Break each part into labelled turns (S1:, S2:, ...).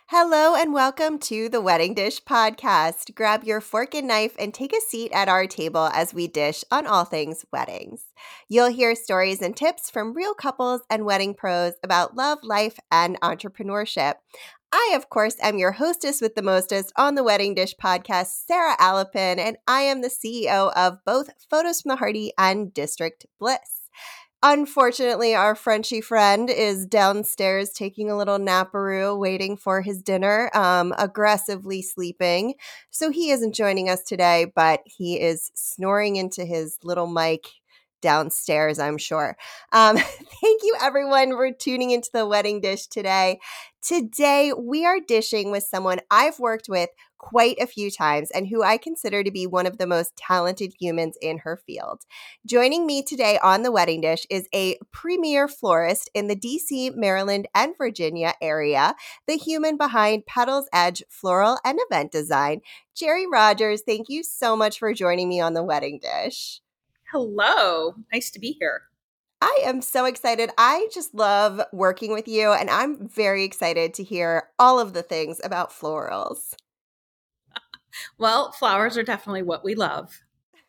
S1: Hello and welcome to the Wedding Dish Podcast. Grab your fork and knife and take a seat at our table as we dish on all things weddings. You'll hear stories and tips from real couples and wedding pros about love, life, and entrepreneurship. I, of course, am your hostess with the mostest on the Wedding Dish Podcast, Sarah Alapin, and I am the CEO of both Photos from the Harty and District Bliss. Unfortunately, our Frenchy friend is downstairs taking a little naparoo, waiting for his dinner, aggressively sleeping. So he isn't joining us today, but he is snoring into his little mic downstairs, I'm sure. Thank you, everyone, for tuning into the Wedding Dish today. Today, we are dishing with someone I've worked with quite a few times and who I consider to be one of the most talented humans in her field. Joining me today on the Wedding Dish is a premier florist in the DC, Maryland, and Virginia area, the human behind Petals Edge Floral and Event Design, Jerry Rogers. Thank you so much for joining me on the Wedding Dish.
S2: Hello. Nice to be here.
S1: I am so excited. I just love working with you, and I'm very excited to hear all of the things about florals.
S2: Well, flowers are definitely what we love.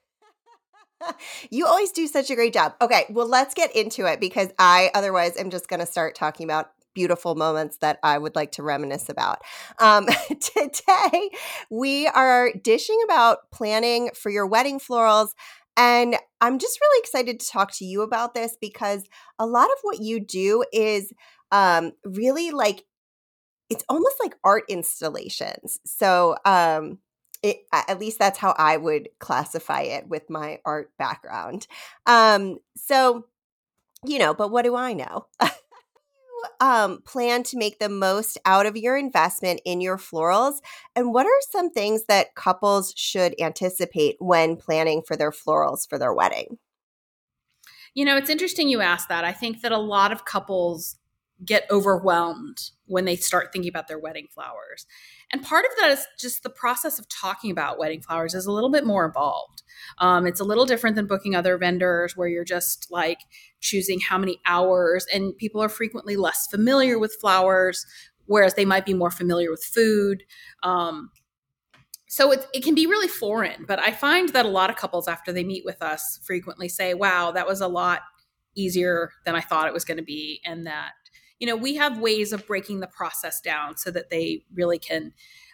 S1: You always do such a great job. Okay, well, let's get into it because I otherwise am just going to start talking about beautiful moments that I would like to reminisce about. Today, we are dishing about planning for your wedding florals. And I'm just really excited to talk to you about this because a lot of what you do is really like, it's almost like art installations. So at least that's how I would classify it with my art background. But what do I know? Plan to make the most out of your investment in your florals? And what are some things that couples should anticipate when planning for their florals for their wedding?
S2: It's interesting you asked that. I think that a lot of couples get overwhelmed when they start thinking about their wedding flowers. And part of that is just the process of talking about wedding flowers is a little bit more involved. It's a little different than booking other vendors where you're just like choosing how many hours, and people are frequently less familiar with flowers, whereas they might be more familiar with food. So it can be really foreign, but I find that a lot of couples after they meet with us frequently say, wow, that was a lot easier than I thought it was going to be. And that, we have ways of breaking the process down so that they really can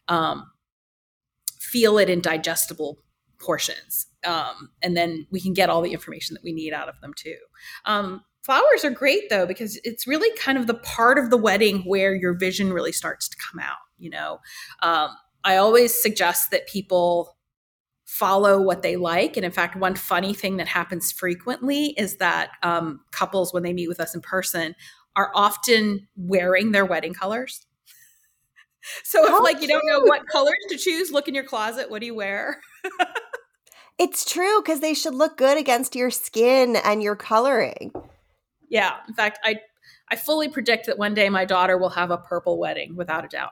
S2: feel it in digestible portions. And then we can get all the information that we need out of them too. Flowers are great though, because it's really kind of the part of the wedding where your vision really starts to come out, I always suggest that people follow what they like. And in fact, one funny thing that happens frequently is that couples, when they meet with us in person, are often wearing their wedding colors. So if you don't know what colors to choose, look in your closet. What do you wear?
S1: It's true, because they should look good against your skin and your coloring.
S2: Yeah. In fact, I fully predict that one day my daughter will have a purple wedding, without a doubt.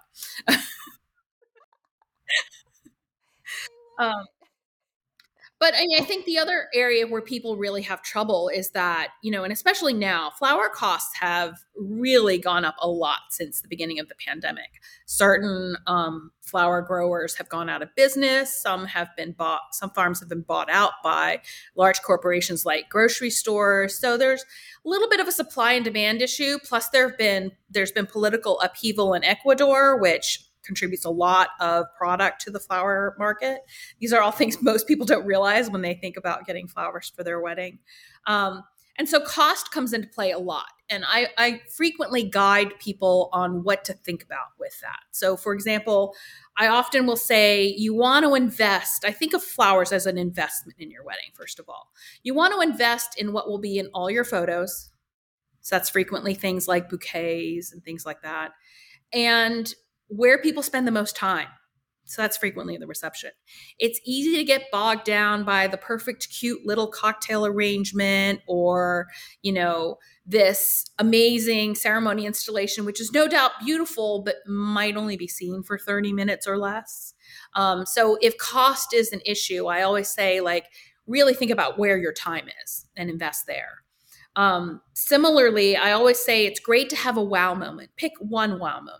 S2: But I think the other area where people really have trouble is that, and especially now, flower costs have really gone up a lot since the beginning of the pandemic. Certain flower growers have gone out of business. Some farms have been bought out by large corporations like grocery stores. So there's a little bit of a supply and demand issue. Plus there's been political upheaval in Ecuador, which contributes a lot of product to the flower market. These are all things most people don't realize when they think about getting flowers for their wedding. And so cost comes into play a lot. And I frequently guide people on what to think about with that. So for example, I often will say, you want to invest. I think of flowers as an investment in your wedding, first of all. You want to invest in what will be in all your photos. So that's frequently things like bouquets and things like that. And where people spend the most time. So that's frequently the reception. It's easy to get bogged down by the perfect, cute little cocktail arrangement or, this amazing ceremony installation, which is no doubt beautiful, but might only be seen for 30 minutes or less. So if cost is an issue, I always say, really think about where your time is and invest there. Similarly, I always say it's great to have a wow moment. Pick one wow moment.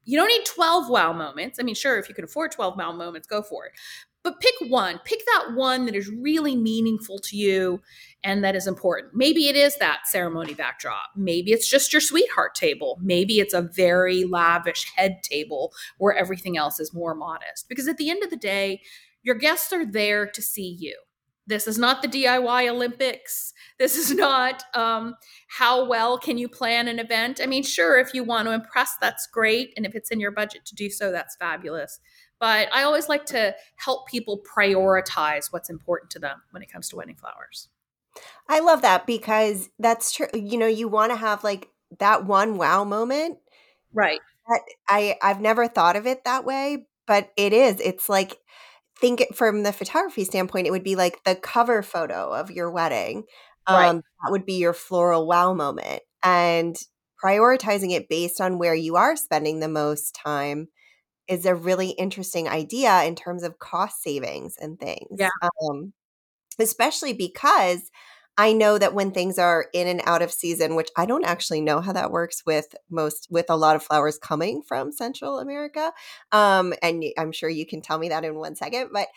S2: You don't need 12 wow moments. I mean, sure, if you can afford 12 wow moments, go for it. But pick one. Pick that one that is really meaningful to you and that is important. Maybe it is that ceremony backdrop. Maybe it's just your sweetheart table. Maybe it's a very lavish head table where everything else is more modest. Because at the end of the day, your guests are there to see you. This is not the DIY Olympics. This is not how well can you plan an event. I mean, sure, if you want to impress, that's great. And if it's in your budget to do so, that's fabulous. But I always like to help people prioritize what's important to them when it comes to wedding flowers.
S1: I love that because that's true. You want to have like that one wow moment.
S2: Right.
S1: I've never thought of it that way, but it is. It's like, think it from the photography standpoint, it would be like the cover photo of your wedding.
S2: Right.
S1: That would be your floral wow moment. And prioritizing it based on where you are spending the most time is a really interesting idea in terms of cost savings and things.
S2: Yeah.
S1: Especially because I know that when things are in and out of season, which I don't actually know how that works with a lot of flowers coming from Central America, and I'm sure you can tell me that in 1 second. But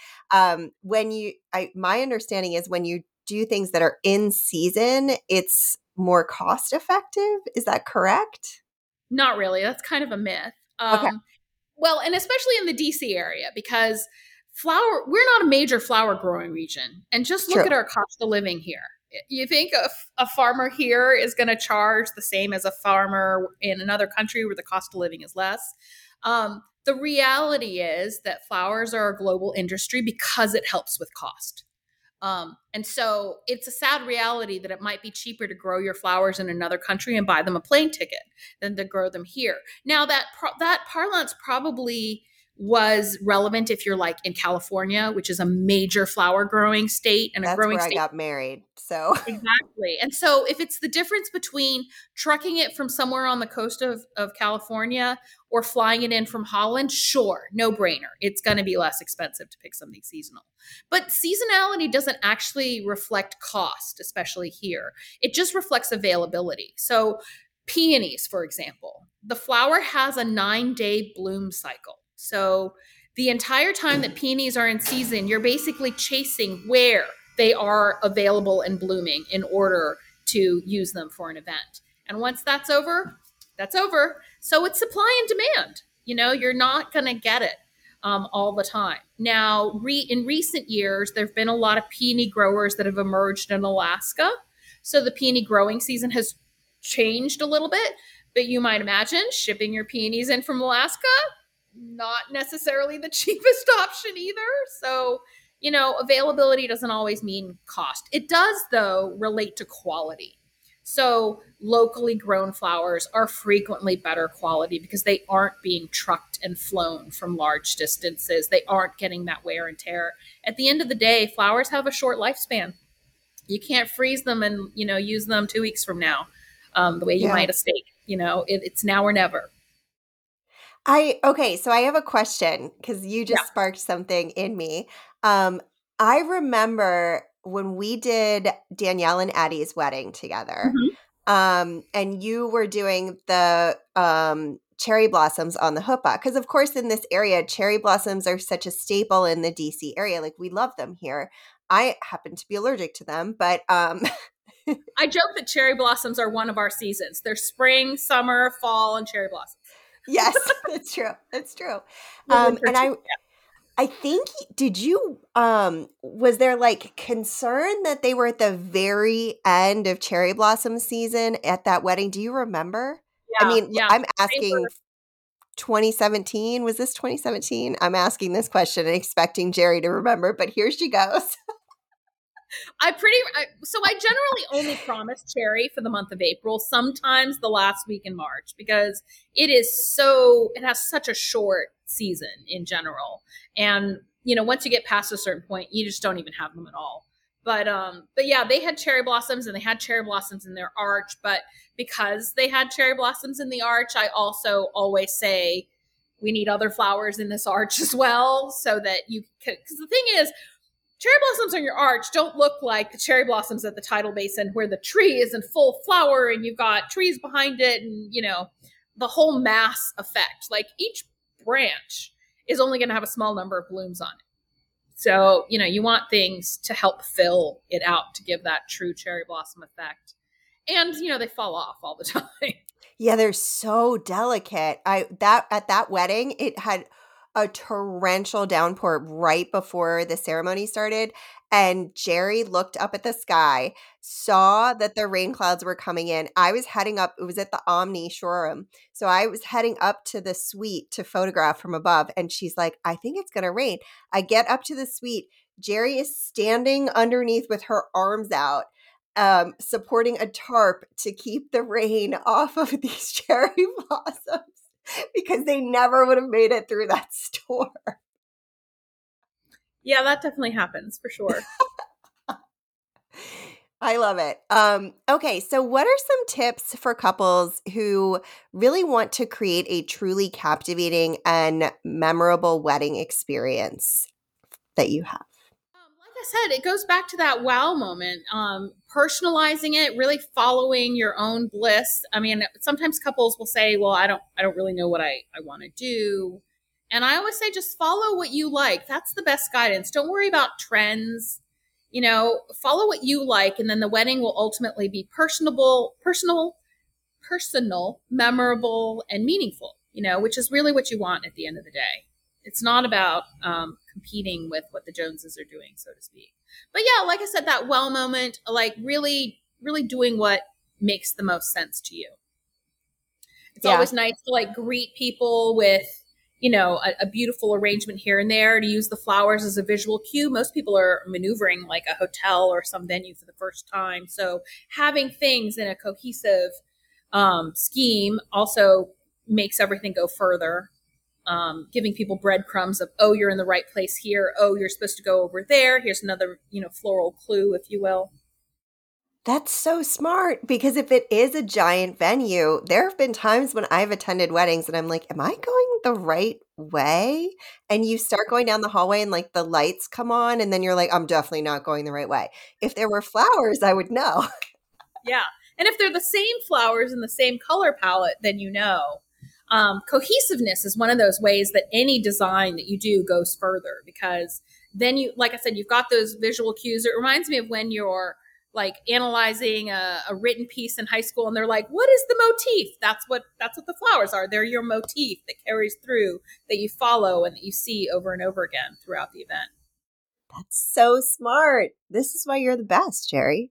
S1: my understanding is when you do things that are in season, it's more cost effective. Is that correct?
S2: Not really. That's kind of a myth.
S1: Okay.
S2: Well, and especially in the DC area, because we're not a major flower growing region. And just look at our cost of living here. You think a farmer here is going to charge the same as a farmer in another country where the cost of living is less. The reality is that flowers are a global industry because it helps with cost. And so it's a sad reality that it might be cheaper to grow your flowers in another country and buy them a plane ticket than to grow them here. Now that parlance probably was relevant if you're like in California, which is a major flower growing state and
S1: That's
S2: a growing
S1: where
S2: state.
S1: I got married. So
S2: Exactly. And so if it's the difference between trucking it from somewhere on the coast of California or flying it in from Holland, sure, no brainer. It's going to be less expensive to pick something seasonal. But seasonality doesn't actually reflect cost, especially here. It just reflects availability. So peonies, for example, the flower has a 9-day bloom cycle. So the entire time that peonies are in season, you're basically chasing where they are available and blooming in order to use them for an event. And once that's over, that's over. So it's supply and demand. You're not going to get it all the time. Now, in recent years, there have been a lot of peony growers that have emerged in Alaska. So the peony growing season has changed a little bit. But you might imagine shipping your peonies in from Alaska, not necessarily the cheapest option either. So, availability doesn't always mean cost. It does, though, relate to quality. So locally grown flowers are frequently better quality because they aren't being trucked and flown from large distances. They aren't getting that wear and tear. At the end of the day, flowers have a short lifespan. You can't freeze them and, use them 2 weeks from now the way you might a steak. It's now or never.
S1: Okay, so I have a question because you just sparked something in me. I remember when we did Danielle and Addie's wedding together, and you were doing the cherry blossoms on the chuppah. Because, of course, in this area, cherry blossoms are such a staple in the DC area. Like, we love them here. I happen to be allergic to them, but
S2: I joke that cherry blossoms are one of our seasons. They're spring, summer, fall, and cherry blossoms.
S1: Yes, that's true. That's true. And I think, did you, was there like concern that they were at the very end of cherry blossom season at that wedding? Do you remember?
S2: Yeah,
S1: I mean, I'm asking 2017. Was this 2017? I'm asking this question and expecting Jerry to remember, but here she goes.
S2: So I generally only promise cherry for the month of April, sometimes the last week in March, because it has such a short season in general. And, once you get past a certain point, you just don't even have them at all. But yeah, they had cherry blossoms and they had cherry blossoms in their arch. But because they had cherry blossoms in the arch, I also always say we need other flowers in this arch as well, so that because the thing is, cherry blossoms on your arch don't look like the cherry blossoms at the tidal basin where the tree is in full flower and you've got trees behind it. And, the whole mass effect. Like each branch is only going to have a small number of blooms on it. So, you want things to help fill it out to give that true cherry blossom effect. And, they fall off all the time.
S1: Yeah, they're so delicate. At that wedding, it had a torrential downpour right before the ceremony started, and Jerry looked up at the sky, saw that the rain clouds were coming in. I was heading up, it was at the Omni showroom. So I was heading up to the suite to photograph from above, and she's like, "I think it's going to rain." I get up to the suite. Jerry is standing underneath with her arms out, supporting a tarp to keep the rain off of these cherry blossoms because they never would have made it through that store.
S2: Yeah, that definitely happens for sure.
S1: I love it. Okay, so what are some tips for couples who really want to create a truly captivating and memorable wedding experience that you have?
S2: Like I said, it goes back to that wow moment. Personalizing it, really following your own bliss. I mean, sometimes couples will say, "Well, I don't really know what I want to do," and I always say, just follow what you like. That's the best guidance. Don't worry about trends. Follow what you like, and then the wedding will ultimately be personal, memorable, and meaningful. Which is really what you want at the end of the day. It's not about competing with what the Joneses are doing, so to speak. But yeah, like I said, that well moment, like really, really doing what makes the most sense to you. It's always nice to like greet people with, a beautiful arrangement here and there, to use the flowers as a visual cue. Most people are maneuvering like a hotel or some venue for the first time. So having things in a cohesive scheme also makes everything go further. Giving people breadcrumbs of, oh, you're in the right place here. Oh, you're supposed to go over there. Here's another, floral clue, if you will.
S1: That's so smart, because if it is a giant venue, there have been times when I've attended weddings and I'm like, am I going the right way? And you start going down the hallway and like the lights come on and then you're like, I'm definitely not going the right way. If there were flowers, I would know.
S2: Yeah. And if they're the same flowers in the same color palette, then cohesiveness is one of those ways that any design that you do goes further, because then like I said, you've got those visual cues. It reminds me of when you're like analyzing a written piece in high school and they're like, what is the motif? That's what the flowers are. They're your motif that carries through, that you follow and that you see over and over again throughout the event.
S1: That's so smart. This is why you're the best, Jerry.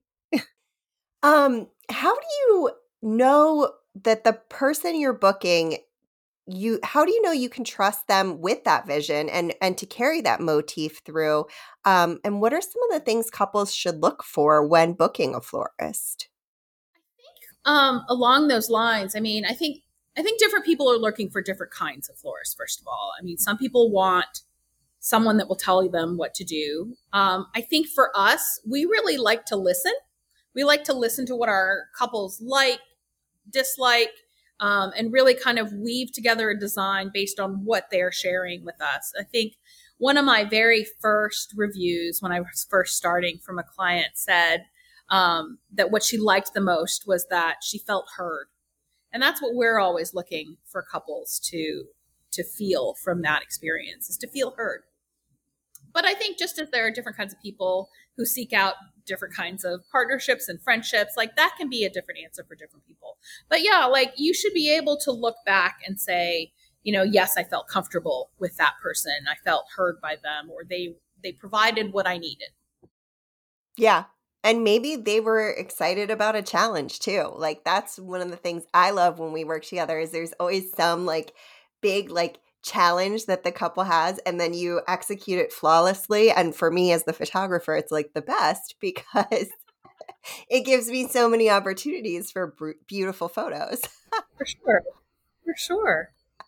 S1: How do you know that the person you're booking, how do you know you can trust them with that vision and to carry that motif through? And what are some of the things couples should look for when booking a florist?
S2: Along those lines, I mean, I think different people are looking for different kinds of florists. First of all, I mean, some people want someone that will tell them what to do. I think for us, we really like to listen. We like to listen to what our couples like, dislike, and really kind of weave together a design based on what they're sharing with us. I think one of my very first reviews when I was first starting from a client said that what she liked the most was that she felt heard. And that's what we're always looking for couples to feel from that experience, is to feel heard. But I think just as there are different kinds of people who seek out different kinds of partnerships and friendships, like that can be a different answer for different people. But yeah, like you should be able to look back and say, yes, I felt comfortable with that person. I felt heard by them, or they provided what I needed.
S1: Yeah. And maybe they were excited about a challenge too. Like that's one of the things I love when we work together, is there's always some like big like challenge that the couple has, and then you execute it flawlessly. And for me as the photographer, it's like the best because it gives me so many opportunities for beautiful photos.
S2: For sure. For sure.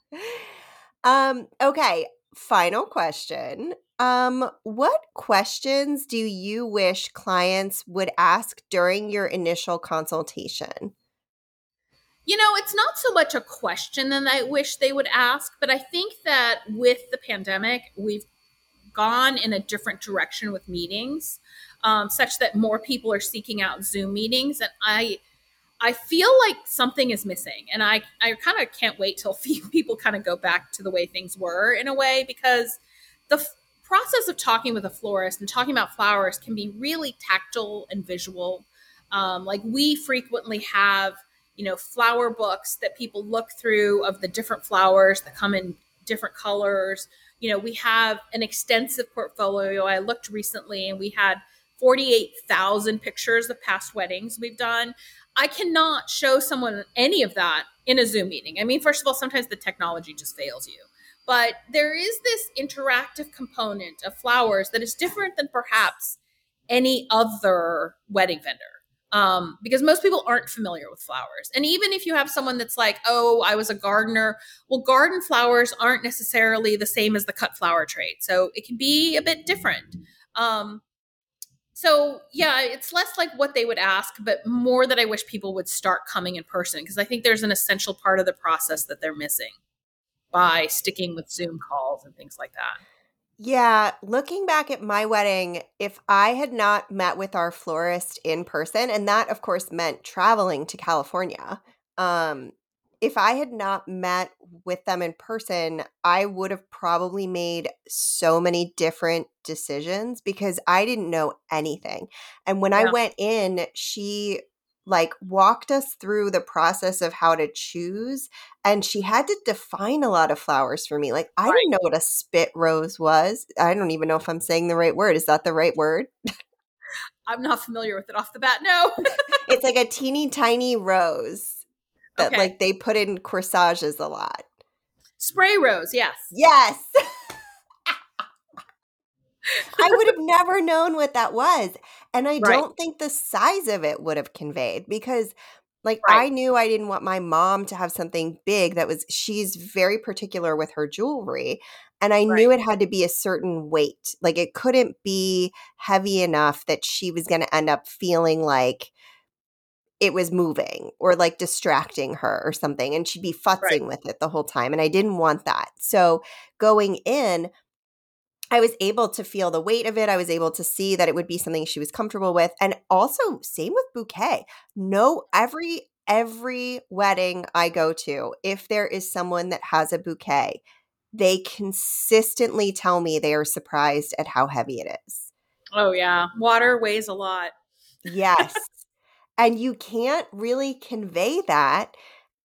S1: Okay, final question. What questions do you wish clients would ask during your initial consultation?
S2: It's not so much a question that I wish they would ask, but I think that with the pandemic, we've gone in a different direction with meetings, such that more people are seeking out Zoom meetings. And I I feel like something is missing. And I kind of can't wait till people kind of go back to the way things were in a way, because the process of talking with a florist and talking about flowers can be really tactile and visual. Like we frequently have, flower books that people look through of the different flowers that come in different colors. We have an extensive portfolio. I looked recently and we had 48,000 pictures of past weddings we've done. I cannot show someone any of that in a Zoom meeting. I mean, first of all, sometimes the technology just fails you. But there is this interactive component of flowers that is different than perhaps any other wedding vendor. Because most people aren't familiar with flowers. And even if you have someone that's like, oh, I was a gardener, well, garden flowers aren't necessarily the same as the cut flower trade. So it can be a bit different. So yeah, it's less like what they would ask, but more that I wish people would start coming in person, because I think there's an essential part of the process that they're missing by sticking with Zoom calls and things like that.
S1: Yeah, looking back at my wedding, if I had not met with our florist in person, and that of course meant traveling to California, um, if I had not met with them in person, I would have probably made so many different decisions because I didn't know anything. And when I
S2: Yeah.
S1: went in, she like walked us through the process of how to choose, and she had to define a lot of flowers for me. Like, I
S2: Right.
S1: didn't know what a spit rose was. I don't even know if I'm saying the right word. Is that the right word?
S2: I'm not familiar with it off the bat. No.
S1: It's like a teeny tiny rose that
S2: Okay.
S1: like they put in corsages a lot.
S2: Spray rose. Yes.
S1: Yes. I would have never known what that was. And I
S2: Right.
S1: don't think the size of it would have conveyed because like
S2: Right.
S1: I knew I didn't want my mom to have something big that was she's very particular with her jewelry, and I
S2: Right.
S1: knew it had to be a certain weight. Like it couldn't be heavy enough that she was going to end up feeling like it was moving or like distracting her or something, and she'd be
S2: Right.
S1: futzing with it the whole time, and I didn't want that. So going in, I was able to feel the weight of it. I was able to see that it would be something she was comfortable with. And also same with bouquet. No, every wedding I go to, if there is someone that has a bouquet, they consistently tell me they are surprised at how heavy it is.
S2: Oh yeah. Water weighs a lot.
S1: Yes. And you can't really convey that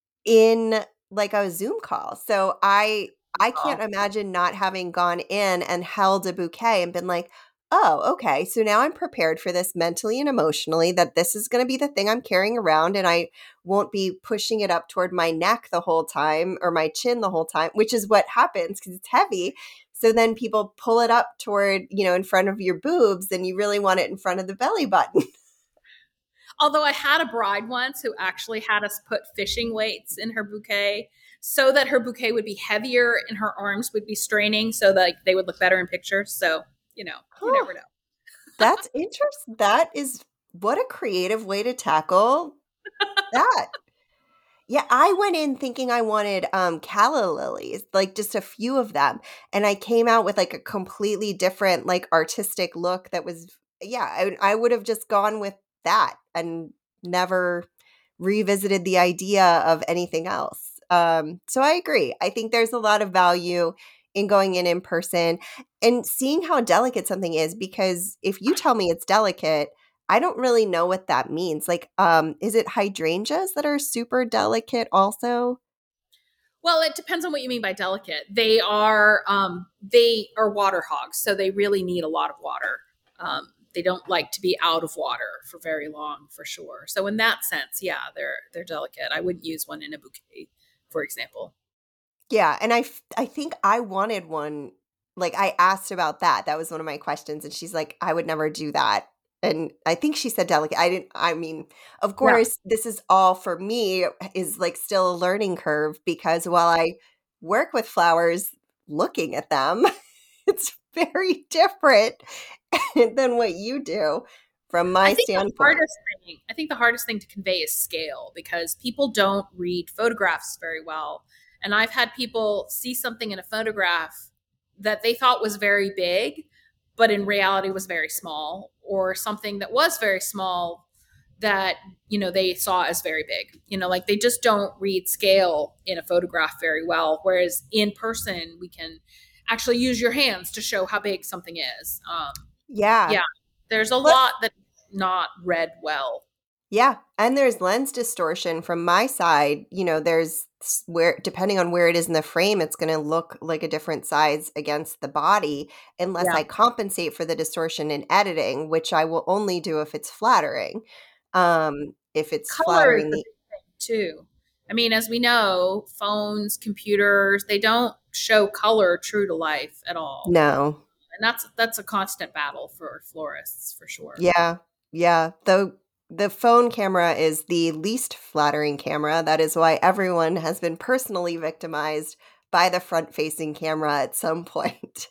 S1: in like a Zoom call. So I
S2: Oh,
S1: can't imagine not having gone in and held a bouquet and been like, "Oh, okay. So now I'm prepared for this mentally and emotionally that this is going to be the thing I'm carrying around and I won't be pushing it up toward my neck the whole time or my chin the whole time," which is what happens because it's heavy. So then people pull it up toward, in front of your boobs and you really want it in front of the belly button.
S2: although I had a bride once who actually had us put fishing weights in her bouquet so that her bouquet would be heavier and her arms would be straining so that they would look better in pictures. So, you
S1: Huh.
S2: never know.
S1: That's interesting. That is what a creative way to tackle that. Yeah, I went in thinking I wanted calla lilies, like just a few of them, and I came out with like a completely different like artistic look that was yeah, I would have just gone with that and never revisited the idea of anything else. So I agree. I think there's a lot of value in going in person and seeing how delicate something is because if you tell me it's delicate, I don't really know what that means. Like, is it hydrangeas that are super delicate also?
S2: Well, it depends on what you mean by delicate. They are water hogs, so they really need a lot of water. They don't like to be out of water for very long, for sure. So in that sense, yeah, they're delicate. I wouldn't use one in a bouquet, for example.
S1: Yeah, and I think I wanted one. Like I asked about that. That was one of my questions, and she's like, "I would never do that." And I think she said delicate. I didn't. I mean, of
S2: Yeah.
S1: course, this is all for me is like still a learning curve because while I work with flowers, looking at them, it's very different than what you do from
S2: I
S1: my
S2: think the
S1: standpoint.
S2: hardest I think the hardest thing to convey is scale because people don't read photographs very well. And I've had people see something in a photograph that they thought was very big, but in reality was very small, or something that was very small that, they saw as very big. Like they just don't read scale in a photograph very well. Whereas in person, we can actually use your hands to show how big something is.
S1: Yeah.
S2: Yeah, there's a
S1: Plus,
S2: lot that's not read well.
S1: yeah. And there's lens distortion from my side. There's where, depending on where it is in the frame, it's going to look like a different size against the body unless
S2: Yeah.
S1: I compensate for the distortion in editing, which I will only do if it's flattering. If it's
S2: Color is
S1: flattering
S2: the big thing too. I mean, as we know, phones, computers, they don't show color true to life at all.
S1: no.
S2: And that's a constant battle for florists for sure.
S1: Yeah. Yeah. The phone camera is the least flattering camera. That is why everyone has been personally victimized by the front-facing camera at some point.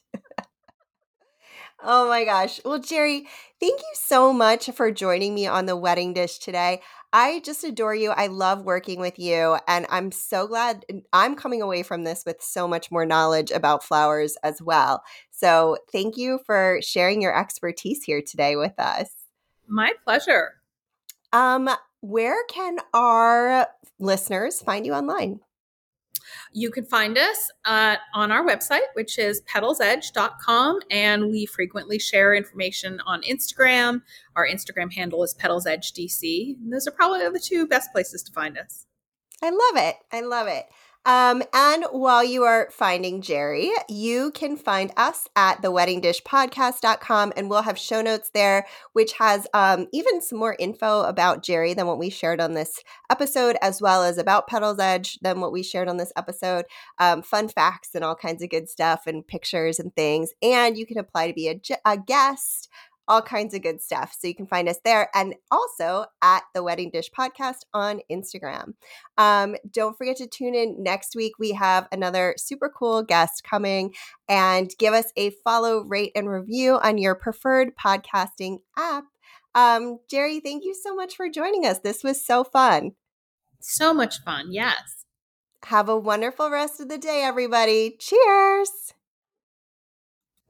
S1: Oh my gosh. Well, Jerry, thank you so much for joining me on the wedding dish today. I just adore you. I love working with you. And I'm so glad I'm coming away from this with so much more knowledge about flowers as well. So thank you for sharing your expertise here today with us.
S2: My pleasure.
S1: Where can our listeners find you online?
S2: You can find us on our website, which is petalsedge.com, and we frequently share information on Instagram. Our Instagram handle is petalsedgedc. And those are probably the two best places to find us.
S1: I love it. I love it. And while you are finding Jerry, you can find us at theweddingdishpodcast.com, and we'll have show notes there, which has even some more info about Jerry than what we shared on this episode, as well as about Petal's Edge than what we shared on this episode. Fun facts and all kinds of good stuff and pictures and things. And you can apply to be a guest, all kinds of good stuff. So you can find us there, and also at the Wedding Dish Podcast on Instagram. Don't forget to tune in next week. We have another super cool guest coming, and give us a follow, rate, and review on your preferred podcasting app. Jerry, thank you so much for joining us. This was so fun.
S2: So much fun. Yes.
S1: Have a wonderful rest of the day, everybody. Cheers.